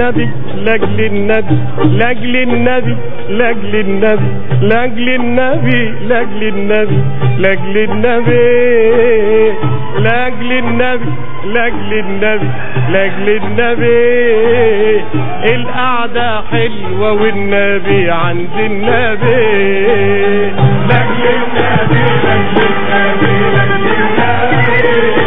النبي لاجل النبي لاجل النبي لاجل النبي لاجل النبي لاجل النبي لاجل النبي لاجل النبي لاجل النبي لاجل النبي القعدة حلوة والنبي عند النبي لاجل النبي لاجل النبي لاجل النبي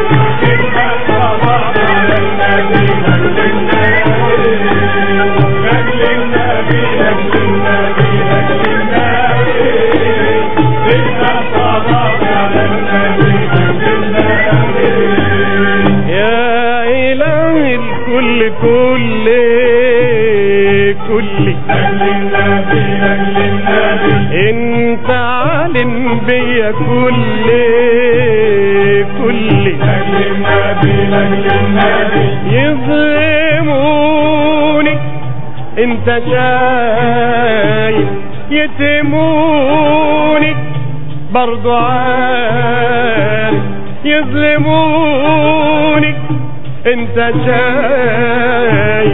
كل انت عالم بيا كل يظلموني انت شايف يتموني برضو عارف يظلموني انت شايف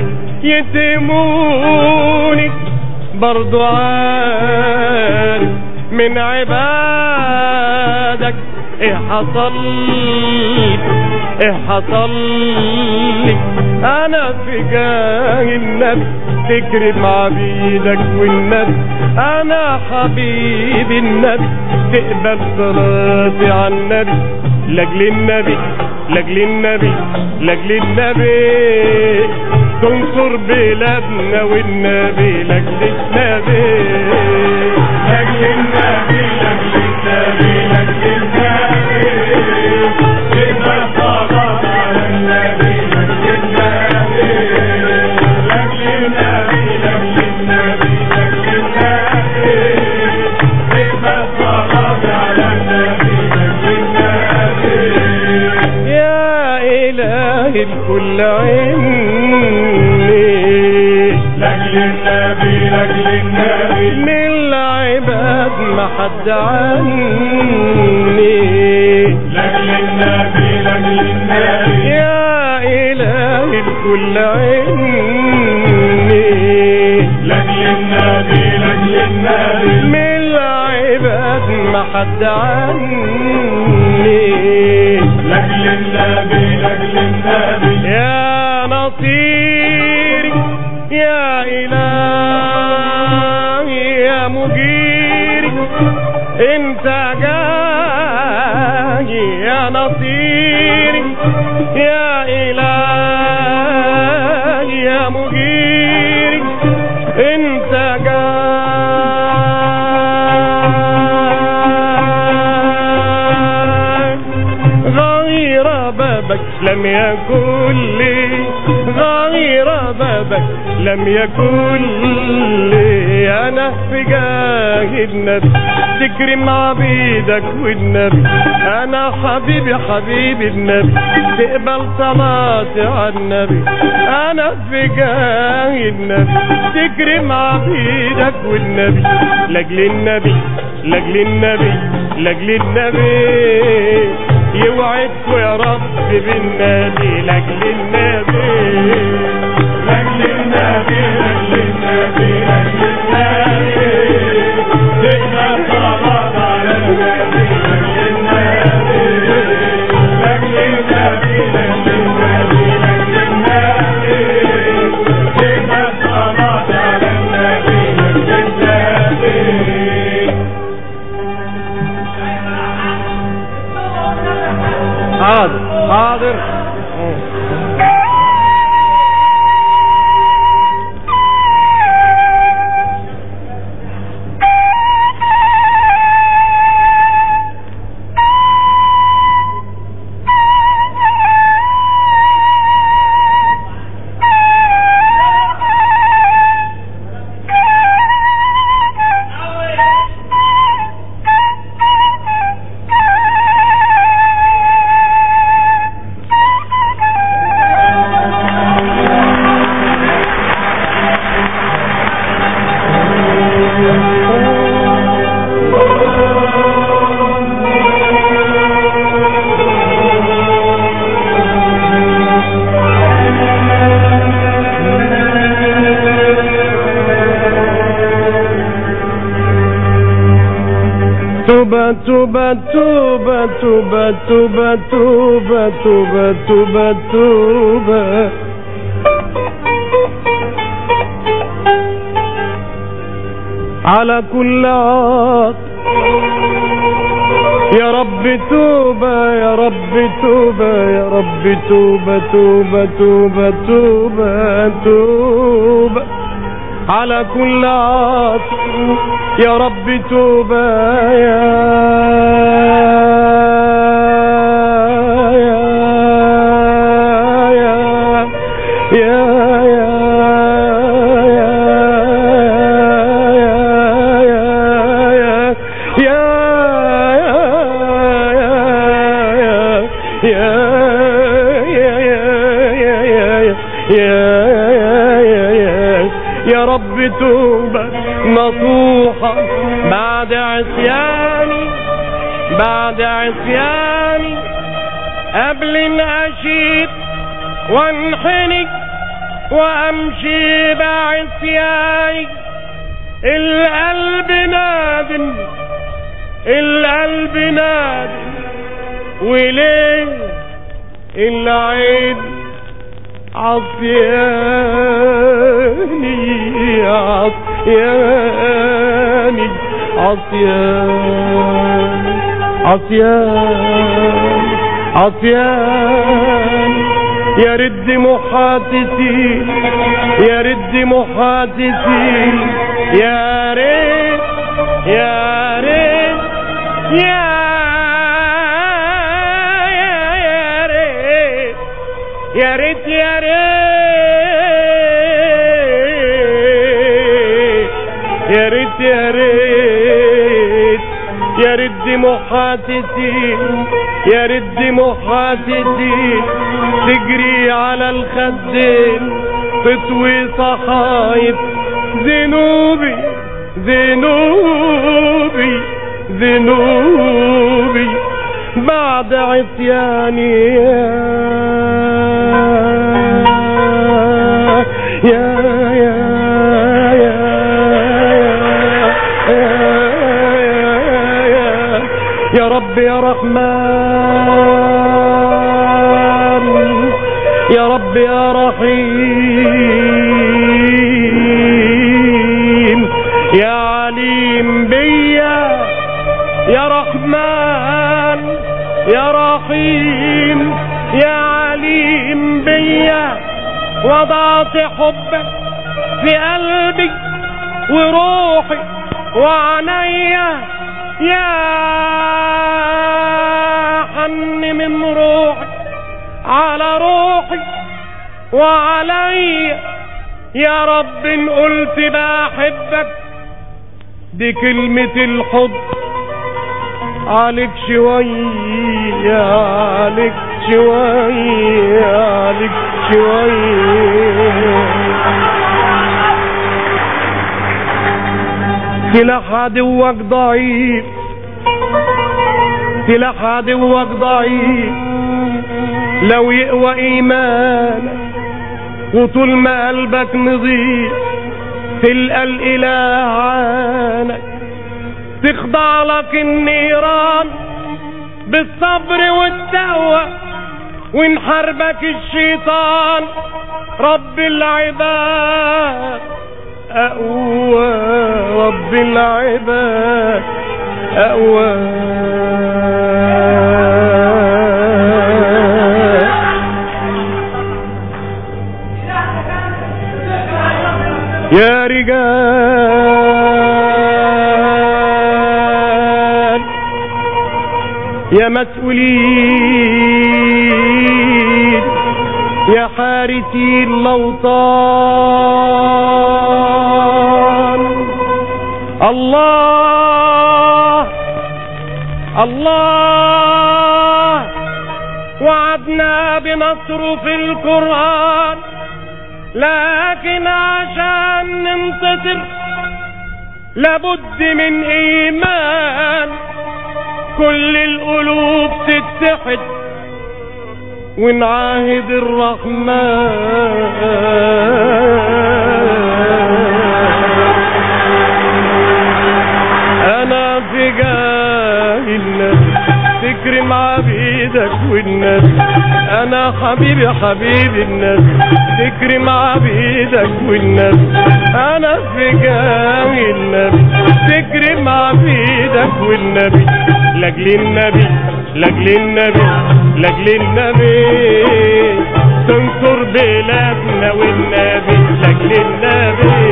يتموني برضو عارف من عبادك ايه حصل لي انا في جاه النبي تكرم عبيدك والنبي انا حبيب النبي تقبل صلاتي على النبي لاجل النبي لاجل النبي لاجل النبي تنصر بلادنا والنبي لاجل النبي لاجل النبي لاجل النبي لاجل النبي تبقى صلاة على النبي لاجل النبي لاجل النبي لاجل النبي لاجل النبي تبقى صلاة على النبي لاجل النبي يا إلهي الكل عيني لاجل النبي لاجل النبي من العباد ما حد عني لاجل النبي لاجل النبي يا إلهي الكل عيني لاجل النبي لاجل النبي من العباد ما حد عني لاجل النبي لاجل النبي يا نصيري يا إلهي يا مجيري انت جاي يا نصيري يا إلهي يا مجيري انت جاي غير بابك لم يكن لي غير بابك لم يكن لي انا في جاه النبي تكرم عبيدك والنبي انا حبيبي حبيب النبي تقبل صلاتي على النبي انا في جاه النبي تكرم عبيدك والنبي لاجل النبي لاجل النبي لاجل النبي يوعدكوا يا رب بالنبي لاجل النبي لاجل النبي لاجل النبي لاجل النبي تقبل صلاة على النبي لاجل النبي لاجل النبي لاجل النبي لاجل النبي تقبل صلاة على النبي لاجل النبي حاضر حاضر توبة توبة توبة توبة توبة توبة توبة توبة توبة على كل عاص. يا رب توبة يا رب توبة يا رب توبة توبة توبة توبة توبة على كل عاص. يا رب توبة يا رب توبة نصوحة بعد عصياني بعد عصياني قبل ان اشيب وانحني وامشي بعصياني. القلب نادم القلب نادم وليه العين عصياني عصياني عصياني عصياني عصياني. يا رد محادثين يا رد محادثين يا ريت يا ريت يا يا ريت يا ريت يا ريت يا ريت يا رد محادثين يا رد محادثين تجري على الخدين تطوي صحايف ذنوبي ذنوبي ذنوبي بعد عصياني يا يا رب يا رحمن يا رب يا رحيم يا عليم بيا يا رحمن يا رحيم يا عليم بيا. وضعت حبك في قلبي وروحي وعنيا يا حن من روحي على روحي وعليا. يا رب ان قلت بحبك دي كلمة الحب عليك شوية عليك شوية عليك شوية. سلاح عدوك ضعيف سلاح عدوك ضعيف لو يقوى ايمانك وطول ما قلبك نظيف تلقى الاله عانك تخضع لك النيران بالصبر والتقوى ونحاربك الشيطان. رب العباد أقوى رب العباد أقوى. يا رجال يا مسؤولين يا حارسي الأوطان. الله الله وعدنا بنصره في القرآن لكن عشان ننتصر لابد من إيمان كل القلوب تتحد ونعاهد الرحمن. أنا في جاه النبي تكرم عبيدك والنبي انا حبيبي حبيبي النبي تكرم عبيدك والنبي انا في جاه النبي تكرم عبيدك والنبي لاجل النبي لاجل النبي لاجل النبي تنصر بلادنا والنبي لاجل النبي